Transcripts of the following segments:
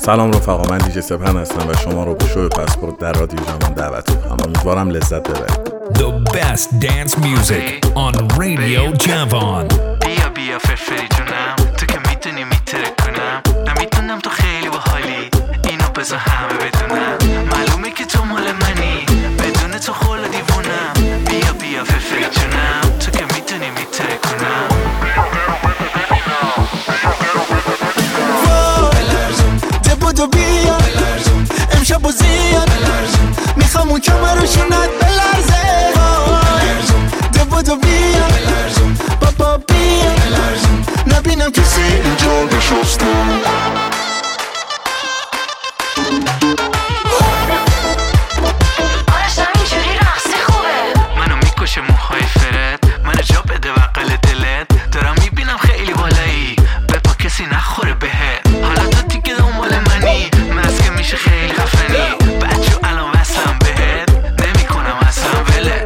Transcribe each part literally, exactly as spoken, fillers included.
سلام رفقا، من دیجی سپن هستم و شما رو به شو پاسپورت در رادیو جوان دعوت می‌کنم. امیدوارم لذت ببرید. The best dance music on Radio Javan. بیا بیا فرفری جونم، تو که میدونی میترک کنم، نمیدونم تو خیلی باحالی، اینو بذار همه بدونم، معلومه که تو مال منی، بدون تو خلا دیوونم. بیا بیا فرفری جونم، تو که میدونی میترک کنم. بودو بیا امشب و زیاد میخوام اون کمر رو شونت بلرزه. ده بودو بیا بابا بیا نبینم کسی اینجا نشسته. آرشم اینجوری رقصی خوبه، منو میکشه موهای فرد، منو جا بده بقل دلت، دارم میبینم خیلی بالایی، بپا کسی نخوره بهت. حالا تو دیگه دنبال منی، مسکه میشه خیلی خفنی، بچه الان وصلم بهت، نمی کنم اصلا ولت.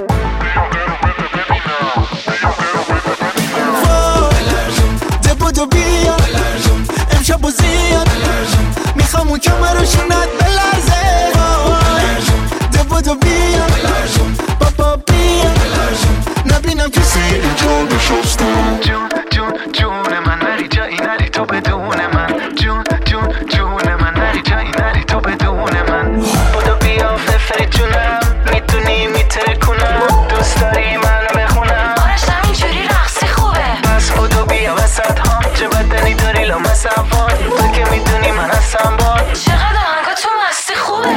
ده بودو بیا امشب و زیاد میخوام اون کمر رو شونت بلرزه. ده بودو بیا بابا بیا نبینم کسی اینجا نشسته. جون جون جون من نری جایی نری تو بدون من، جون جون جون من نری جایی نری تو بدون من. بودو بیا فرفری جونم، میتونی میتره کنم، دوست داری منو بخونم. آرشم اینجوری رقصی خوبه، بس بودو بیا وسط ها، چه بدنی داری لامس افان، تو که میدونی من هستم باد. چقدر آهنگا تو مستی خوبه.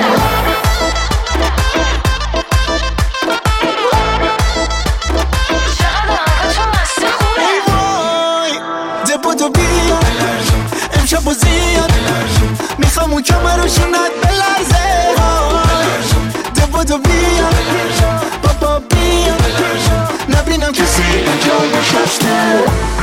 چقدر آهنگا تو مستی خوبه. ای وای ده بودو بیا امشب و زیاد میخوام اون کمر رو شونت بلرزه. ده بودو بیا بابا بیا نبینم کسی اینجا نشسته.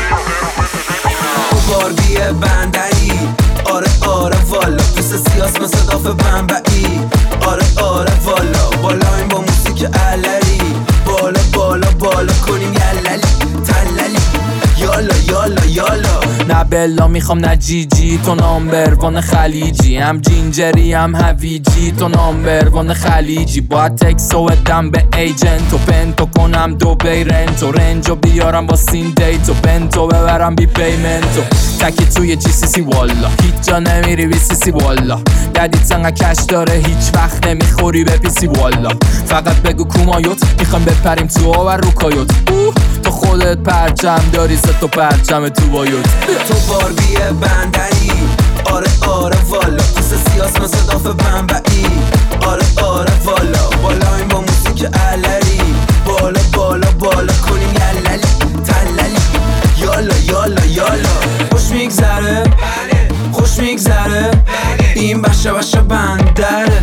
باربی بندری آره آره والا، دوست سیاس مثل داف بمبئی آره آره والا، بالا این با موسیک علری، بالا بالا بالا کنیم یللی تللی یالا یالا یالا. نه بلا میخوام نه جی جی، تو نامبر وان خلیجی، هم جینجری هم هویجی، تو نامبر وان خلیجی. باید تکسو ادم به ایجنت و پنتو کنم دو بیرنتو، رنجو بیارم با سین دیتو، بنتو ببرم بی پیمنتو، تکی توی جی سی سی والا، هیچ جا نمیری بی سی سی والا، ددیت انقا کش داره هیچ وقت نمیخوری به پیسی والا. فقط بگو کومایوت میخوام بپریم تو و روکایوت، تو خودت پرچم داری ست و پرچم تو بایوت. تو باربی بندری آره آره والا، دوست سیاس مثل داف بمبئی آره آره والا، بالا این با موسیک علری، بالا بالا بالا کنیم یللی تللی یالا یالا یالا. خوش میگذره خوش میگذره این بشه بشه بندره،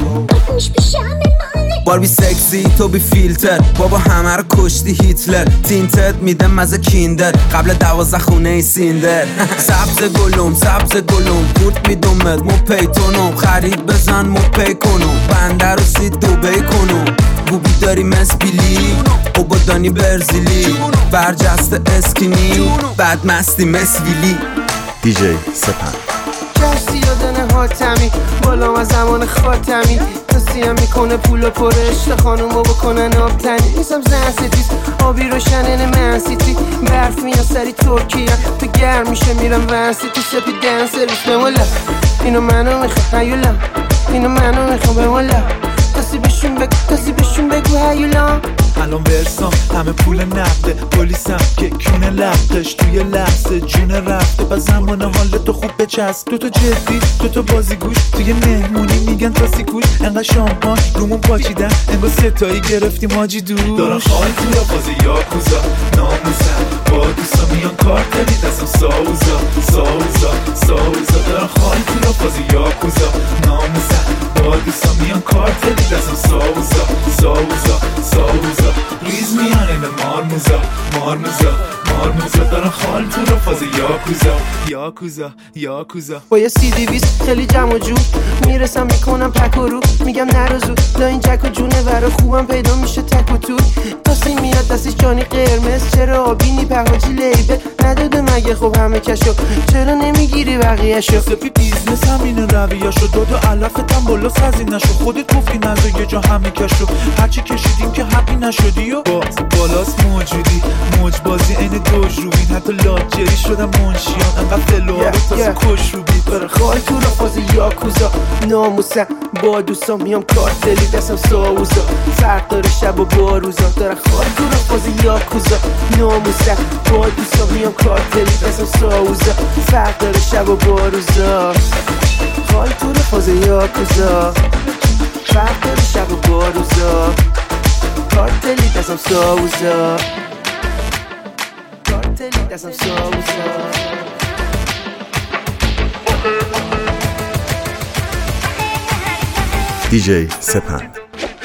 باربی سکسی تو بی فیلتر، بابا همه رو کشتی هیتلر، تینتد میده مزه کیندر قبل دوازده خونه ای سیندر. سبز گلوم سبز گلوم پورت میدومت مو پیتونم، خرید بزن مو پی کنم، بنده رو سید دوبی کنم، بوبی داری مسبیلی او با دانی برزیلی، برجست اسکینی بعد مستی مسویلی. دیجی سپن کسی یادنه حاتمی بالا از زمان خاتمی، کسی هم میکنه پول و پرشت خانومو بکنن آب تنی. نیستم زن ستیز آبی روشنن منسیتی، برف میان سری ترکیه تو گرم میشه میرم ورسیتی، سپی دن سرویس به مولا، اینو منو میخوام هیولا، اینو منو میخوام به مولا، کسی بهشون بگو کسی بهشون بگو هیولا. الان ورسام همه پول نقده، پلیسم که کونه لختش توی لحظه جون رفته، با زمان حال تو خوب بچسب، تو تو جدی تو تو بازیگوش، توی مهمونی میگن تا سیکوش، انقدر شامپان رومون پاچیدن انگار ستایی گرفتیم حاجی دوش. دارن خال توی بازی یاکوزا ناموزن، با دوستا میان کار کنی دستم ساوزا ساوزا ساوزا، دارن خال توی بازی یاکوزا ناموزن، با دوستا میان کار کنی دستم ساوزا ساوزا ساوزا. ریز میان این مارموزا مارموزا مارموزا، دارن خال تو رو فاز یاکوزا یاکوزا یاکوزا یاکوزا با یه سی دیویست خیلی جمع و جور میرسم میکنم پک و رو میگم نروزو دا این جک و جونه ورا خوبم پیدا میشه تک و تور تاسی میاد دستش جانی قرمز چرا آبینی پهاجی لیبل نداده مگه خب همه کشو چرا نمیگیری بقیهشو سپی بیزنس همین رویاشو داد و علفتم بالا سازی نشو خودت گفتی نزا یه جا همه کشو هرچی کشیدیم که حقی نشدی و باز بالاست موجودی موج بازی این دوج روبین حتی لاجری شدم منشیان انقدر فلوها رو تازه کش رو بید برای خواهی تو را فاز یاکوزا ناموسم با دوستان میام کارتلی دستم ساوزا فرق داره شب و با روزا داره خواهی تو را فاز یاکوزا ناموسم با دوستان میام کارتلی دستم ساوزا فرق داره شب و با روزا خواهی تو را فاز یاکوزا فرق داره شب و با روزا کارتلی دستم ساوزا کارتلی دستم ساوزا دی جی سپند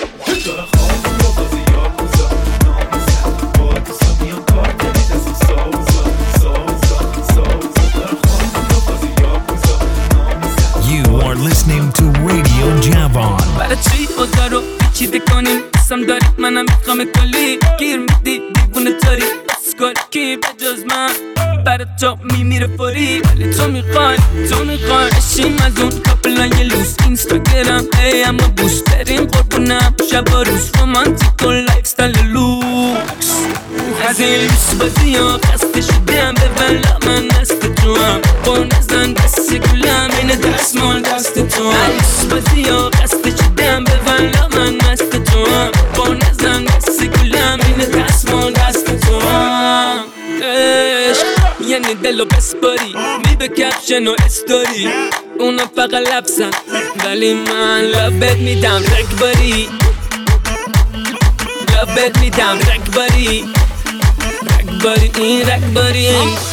You are listening to Radio Javon. برای چی اوضاع رو چیده کنیم قسم داری منم میخوام کلی گیر میدی دیوونه تاری اسکال کی به جز من برای تو میمیره فوری ولی تو میخوای تو میخوای اشیم از اون کپلای لوس اینستاگرام ای اما بوست بریم قربونم شب و روز رومانتیک و لایف ستایل لوکس از این لوس بازی ها خسته شدم به ولا من دست تو هم با نزن دست گلم این دست مال دست تو هم لوس بازی ها خسته شدم به ولا من دست تو هم با نزن دست گلم این دست مال دست تو هم یعنی دلو بسپاری می به کپشن و استوری اونا فقط لبسن ولی من لبت میدم رکباری لبت میدم رکباری رکباری این رکباری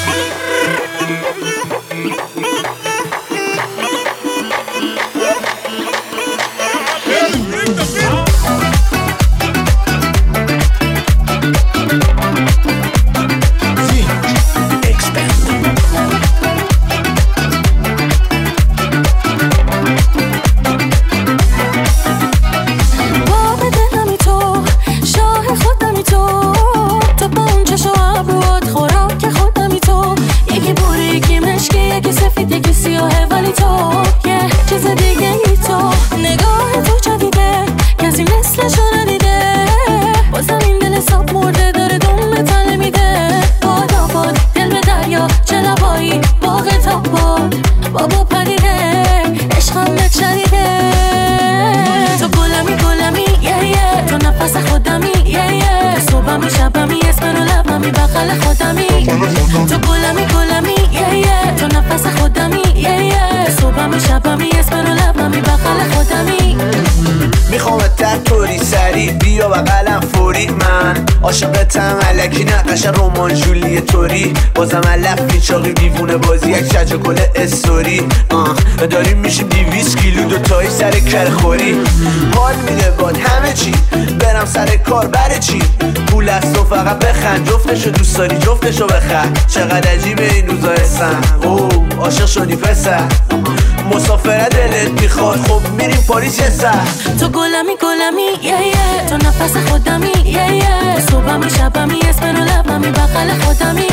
تو گلمی گلمی یه یه تو نفس خودمی یه یه صبحمی شبمی اسم رو لبمی بغل خودمی میخوام تطوری سری بیا بغلم فوری من عاشقتم الکی نقش رمان جولی توری بازم علف پیچاقی دیوونه بازی یک شج گل استوری آه داریم میشیم دیویس کیلو دوتایی سر کرخوری حال میده باد همه چی برم سر کار بره چی پول از تو فقط بخند جفتشو دوست داری جفتشو بخند چقدر عجیبه این روزا اسم اوه عاشق شدی پسر مسافره دلت میخواد خب میریم پاریس یه سر تو گلمی گلمی یه یه تو نفس خودمی یه یه صبحمی شبمی اسم رو لبمی بغل خودمی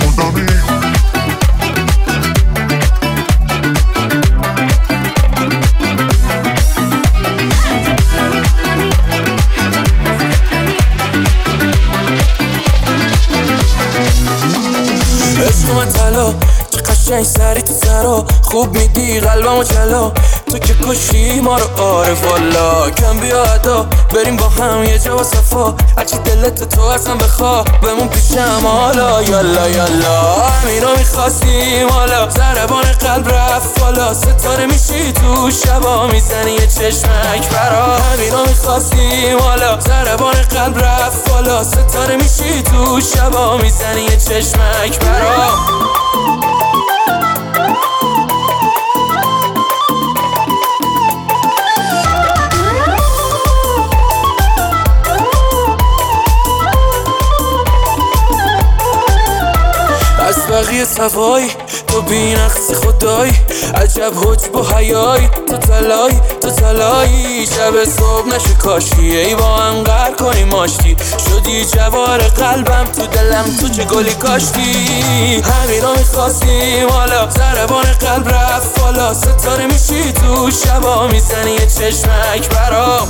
اسم تلا که قشنگ سری تو سرا خوب میدی قلبمو جلا تو که کشی ما رو عارف والا کم بیا ادا بریم با هم یه جا و صفا هرچی دلت تو اصلا بخوا بمون پیشم حالا یالا یالا همینو میخواستیم حالا ضربان قلب رفت بالا ستاره میشی تو شبا میزنی یه چشمک برا همینو میخواستیم حالا ضربان قلب رفت بالا ستاره میشی تو شبا میزنی یه چشمک برا بی صفایی تو بی نقص خدایی عجب حجب و حیایی تو تلایی تو تلایی شب صبح نشه کاشی ای با هم قهر کنی ماشتی شدی جوار قلبم تو دلم تو چه گلی کاشتی همین رو میخواستیم حالا ضربان قلب رفت بالا ستاره میشی تو شبا میزنی یه چشمک برام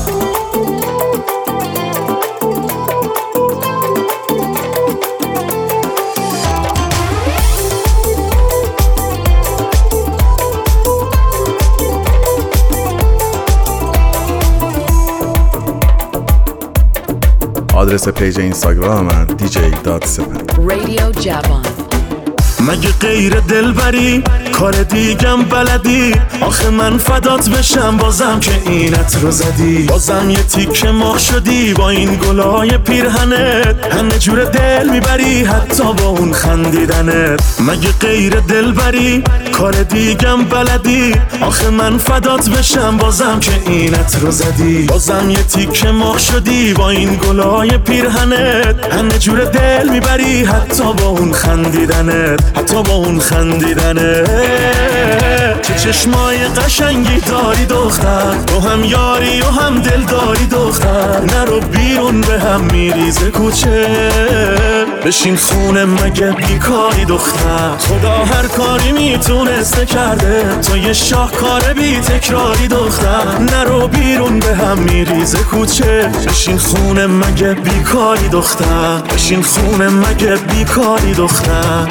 آدرس پیج اینستاگرام من دی جی دات سپن. رادیو جوان. مگه غیر دلبری کار دیگم بلدی آخه من فدات بشم بازم که اینت رو زدی بازم یه تیکه مخ شدی با این گلای پیرهنت همه جور دل میبری حتی با اون خندیدنت مگه غیر دلبری کار دیگم بلدی آخه من فدات بشم بازم که اینت رو زدی بازم یه تیکه مخ شدی با این گلای پیرهنت همه جور دل میبری حتی با اون خندیدنت حتی با اون خندیدنه چه چشمای قشنگی داری دختر تو هم یاری و هم دل داری دختر نرو بیرون به هم میریزه کوچه بشین خونه مگه بیکاری دختر خدا هر کاری میتونسته کرده تو یه شاهکار بی تکراری دختر نرو بیرون به هم میریزه کوچه بشین خونه مگه بیکاری دختر بشین خونه مگه بیکاری دختر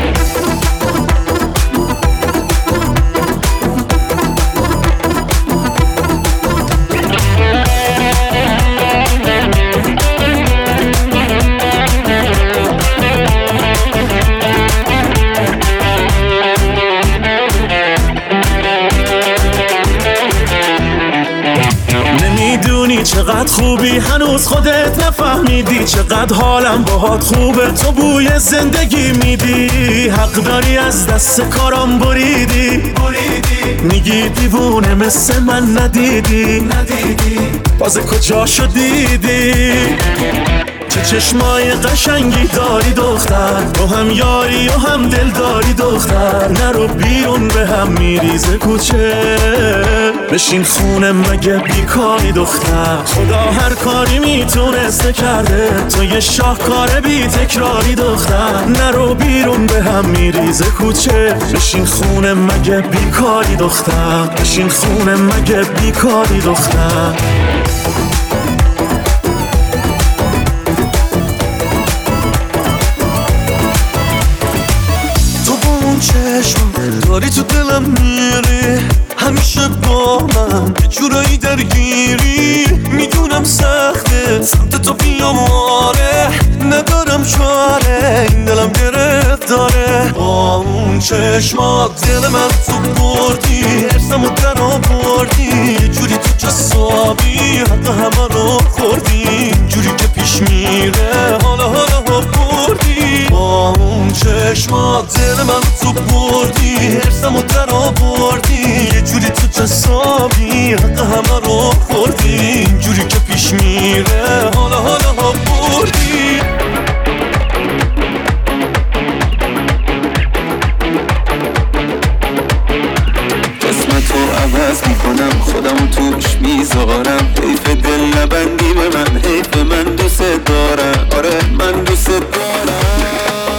چقدر خوبی هنوز خودت نفهمیدی چقدر حالم باهات خوبه تو بوی زندگی میدی حق داری از دست کارام بریدی میگی دیوونه مثل من ندیدی ندیدی باز کجاشو دیدی چه چشمای قشنگی داری دختر تو هم یاری و هم دل داری دختر نرو بیرون به هم میریزه کوچه بشین خونه مگه بیکاری دختر خدا هر کاری میتونسته کرده تو یه شاهکار بی تکراری دختر نرو بیرون به هم میریزه کوچه بشین خونه مگه بیکاری دختر بشین خونه مگه بیکاری دختر چشم داری تو دلم میری همیشه با من یه جورایی درگیری میدونم سخته سمت تو بیام آره ندارم چاره این دلم گرفت داره با اون چشمات دل من تو بردی ارسمو در آوردی یه جوری تو جسابی حق همه رو خوردی اینجوری که پیش میره حالا حالا بردی با اون چشمات دل من تو بردی ارسمو در آوردی یه جوری تو جسابی حق همه رو خوردی اینجوری که پیش میره حالا حالا بردی قسمتو عوض میکنم خودمو توش میذارم حیف دل نبندی به من حیف من دوست دارم آره من دوست دارم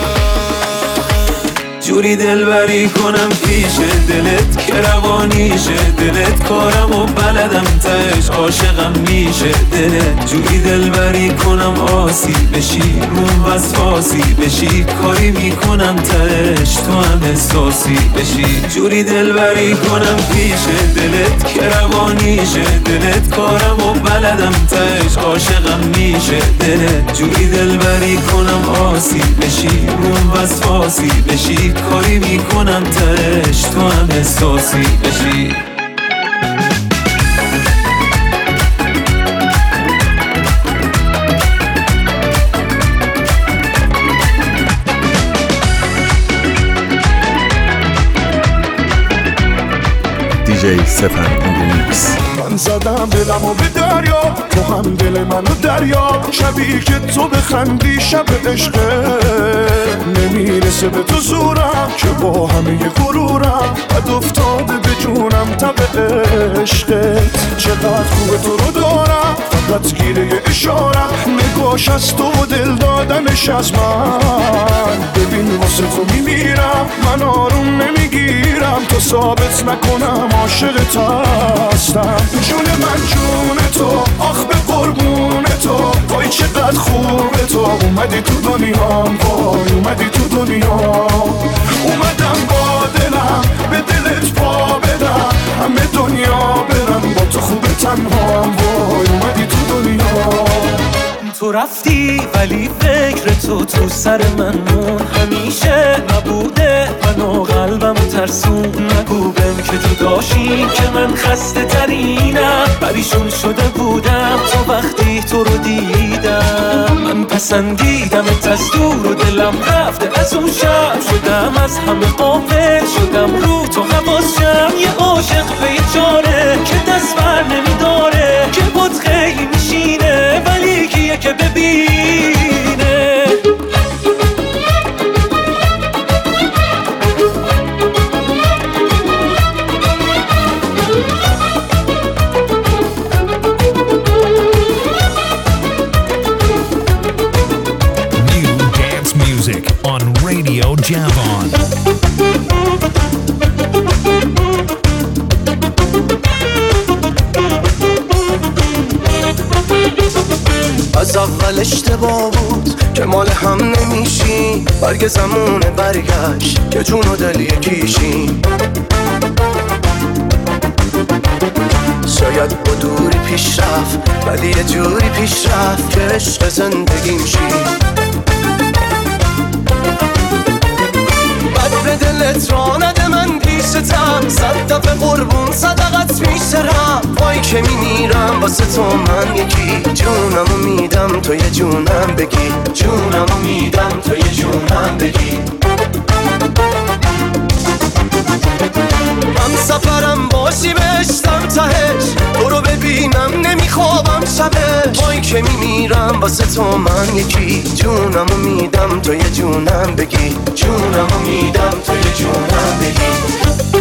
جوری دلبری کنم پیش دلت که روانیشه دلت کارم و بلدم تش عاشقم میشه دلت جوری دلبری کنم آسی بشی روم وسواسی بشی کاری میکنم تش تو هم احساسی بشی جوری دلبری کنم پیش دلت که روانیشه دلت کارم و بلدم تش عاشقم میشه دلت جوری دلبری کنم آسی بشی روم وسواسی بشی کاری میکنم تش تو هم احساسی بشی دی جی سپن in the mix. من زدم دلمو به دریا، تو هم دل منو دریا. شبی که تو بخندی شب عشقه، نمیرسه به تو زورم که با همه غرورم بد افتاده به جونم تب عشقت. چقدر خوبه تو رو دارم، فقط گیره اشارم، نگاش از تو و دل دادنش از من. ببین واسه تو میمیرم، من آروم نمیگیرم تا ثابت نکنم عاشقت هستم. جون من جون تو، آخ به قربون تو، وای چقدر خوبه تو. اومدی تو دنیام، وای اومدی تو دنیام. اومدم با دلم به دلت پا بدم، همه دنیا برم با تو خوبه تنهام. وای اومدی تو دنیام. تو رفتی ولی فکر تو تو سر من مون، همیشه نبوده منو قلبم ترسون. نگو بهم که جداشیم که من خسته ترینم، پریشون شده بودم تا وقتی تو رو دیدم. من پسندیدمت از دور و دلم رفته از اون شب، شدم از همه غافل، شدم رو تو حواسم. یه عاشق بیچاره که دست بر نمیداره، که بود خیلی میشینه ولی کیه که ببینه. New dance music on Radio Javon. از اول اشتباه بود که مال هم نمیشیم، برگ زمونه برگشت که جون و دل یکیشیم. شاید با دوری پیش رفت ولی یه جوری پیش رفت که عشق زندگیم شی. بد به دلت را نده من پیشتم، صد دفعه قربون صدقت میسرم. وای که میمیرم واسه تو من یکی، جونمو میدم تو یه جونم بگی، جونمو میدم تو یه جونم بگی. هم سفرم باشی بهشتم تهش، تو رو ببینم نمیخوابم شبش. وای که میمیرم واسه تو من یکی، جونمو میدم تو یه جونم بگی، جونمو میدم تو یه جونم بگی.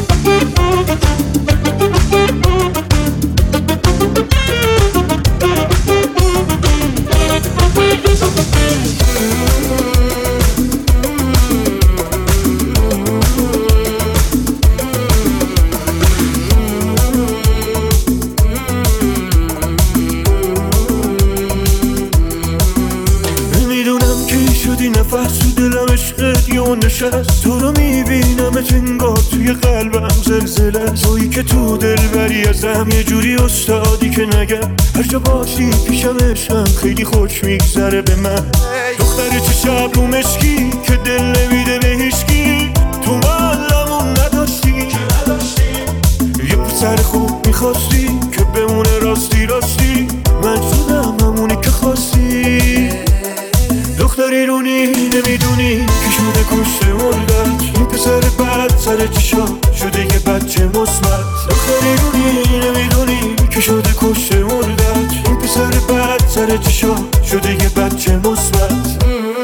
نفس تو دلم عشقت یه نشست، تو رو میبینمت انگار توی قلبم زلزله. تویی که تو دل بری ازم، یه جوری استادی که نگم هر جا باشی پیشم عشقم خیلی خوش میگذره به من. دختر چه رو مشکی که دل نمیده به هیچکی، تو معلمون نداشتی یه پسر خوب میخواستی که بمونه راستی راستی. من شدم همونی که خواستی. دختری رونی نمیدونی که شده کشته مردت، این پسر بد سر چشا شده یه بچه مثبت. دختری رونی نمیدونی که شده کشته مردت، این پسر بد سر چشا شده یه بچه مثبت.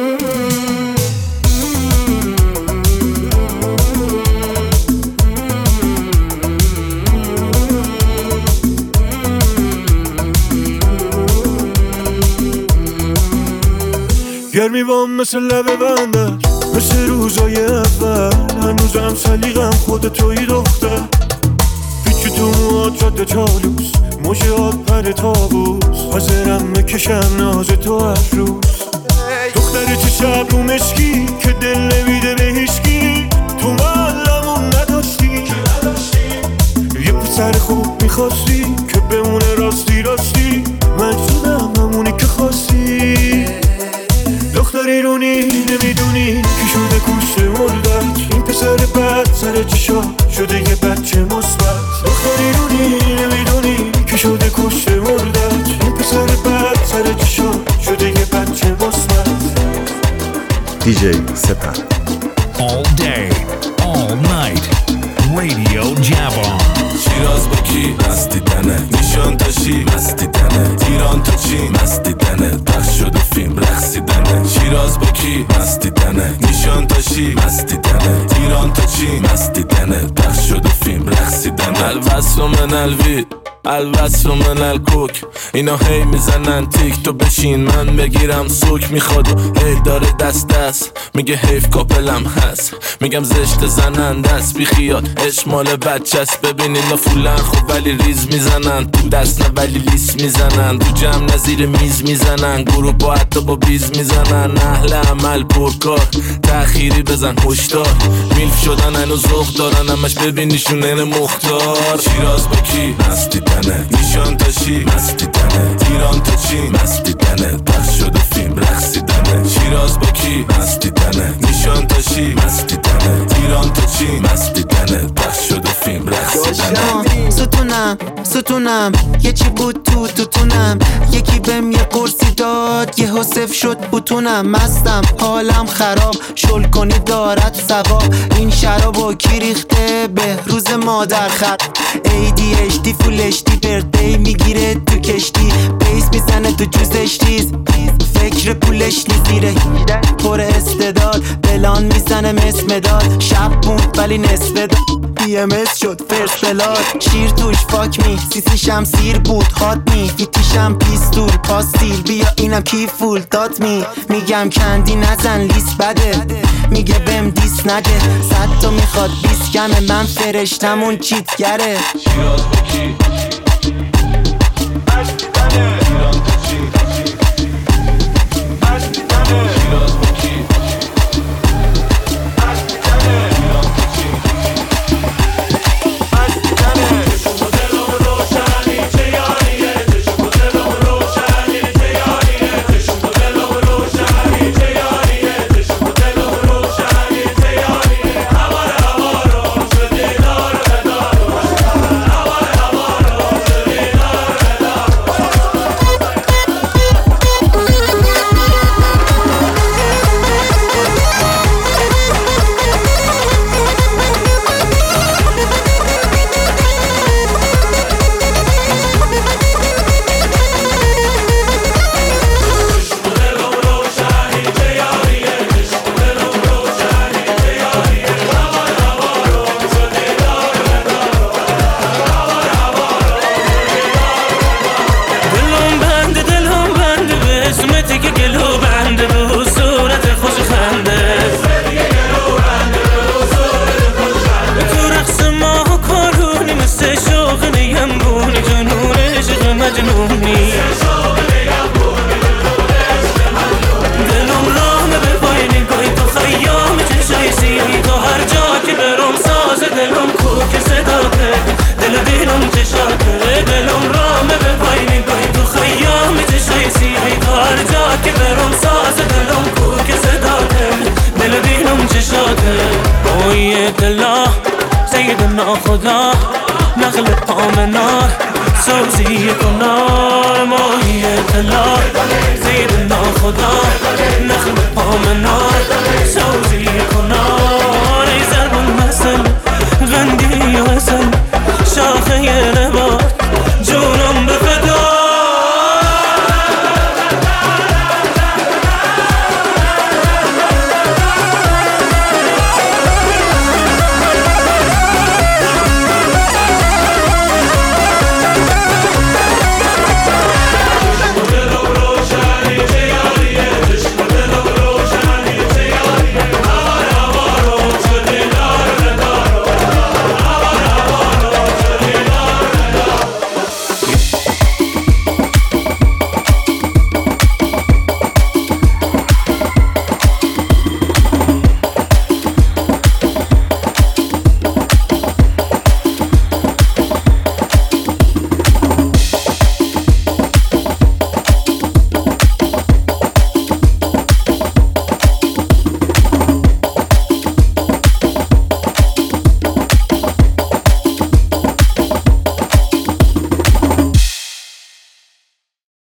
گرمی وام مثل لبه بندش، مثل روزای اول. هنوزم سلیقم خود توی دختر، پیچی تو موهات شده چالوس، موجهات پر تابوس. حاضرم بکشم ناز تو هر روز. دختر چه شب رو مشکی که دل نمیده به هیچکی، تو معلمون نداشتی یه پسر خوب میخواستی که بمونه راستی راستی. من شدم همونی که خواستی. دختری رونی نمیدونی که شده کشته مردت، این پسر بد سر چشا شده یه بچه مثبت. دختری رونی نمیدونی که شده کشته مردت، این پسر بد سر چشا شده یه بچه مثبت. دی جی سپر. All day, all night, Radio Javon. شیراز با کی؟ هستی تنه نیشان تاشی مستیدنه، ایران تا چی مستیدنه، پخش شده فیلم رقصیدنه، شیراز با کی مستیدنه، نیشان تاشی مستیدنه، ایران تا چی مستیدنه، پخش شده فیلم رقصیدنه. الوصل من الوید الوصل من الکوک، اینا هی میزنن تیک تو بشین من بگیرم سوک، میخواد و هی داره دست دست میگه حیف کاپلم هست، میگم زشت زنن دست بی خیال عشق مال بچه‌ست. ببین اینا فولن خوب ولی ریز میزنن، تو دست نه ولی لیس میزنن، تو جمع نزیر میز میزنن، گروه با حتی با بیز میزنن، اهل عمل پرکار تأخیری بزن هشدار، میلف شدن اینو ذوق دارن همش ببینیشون این مختار. شیراز با کی مستیدنه، نیشان تاشی مستیدنه، ایران تا چی مستیدنه، پخش شده فیلم رقصیدنه. شیراز با کی مستیدنه، نیشان تاشی مستیدنه، ایران تا چی مستیدنه، پخش شده فیلم رقصیدنه. ستونم ستونم یه چی بود تو توتونم، یکی بهم یه قرصی داد یه حسف شد بوتونم، مستم حالم خراب شل کنی دارد ثواب، این شرابو کی ریخته به روز مادر خر، ای دی اچ دی فول اچ دی برده میگیره تو کشتی، بیس میزنه تو جوزش تیز، فکر پولش نیزیره پر استعداد، بلان میزنه مثل مداد، شب بود ولی نصف داد، بی ام اس شد فرست بلاد، شیر توش فاک می، سیسیشم سیر بود هات می، فیتیشم پیستول پاستیل، بیا اینم کی فول داد می، میگم کندی نزن لیست بده، میگه بهم دیس نده، صد تا میخواد بیس کمه، من فرشتمون چیتگره. شیراز با کی مستیدنه، ایران تا چی مستیدنه، شیراز با کی مستیدنه، ایران تا چی مستیدنه. چشم و دلم روشنی چه یاریه، چشم و دلم روشنی چه یاریه، چشم و دلم روشنی چه یاریه، چشم و دلم روشنی چه یاریه، هوار هوارم شدی دار بدار، هوار هوارم شدی دار بدار. دلم بنده دلم بنده به اسمتی که گلو بنده به صورت خوش خنده، تو رقص ما کارونی مثل شوق نیمبونی، جنون عشق مجنونی، دلم رامه به پای نگاهی تو خیام چشای سیاهی، تو هر جا که برم ساز دلم کوک صداته، دل دلم چشاته، دلم رامه به پای نگاهی تو خیام چشای سیاهی، تو هر جا که برم ساز دلم کوک صداته، دل دلم چشاته. اوی دلا سیدنا خدا نخل پامنار سوزی کنار، موی دلا سیدنا خدا نخل پامنار سوزی کنار.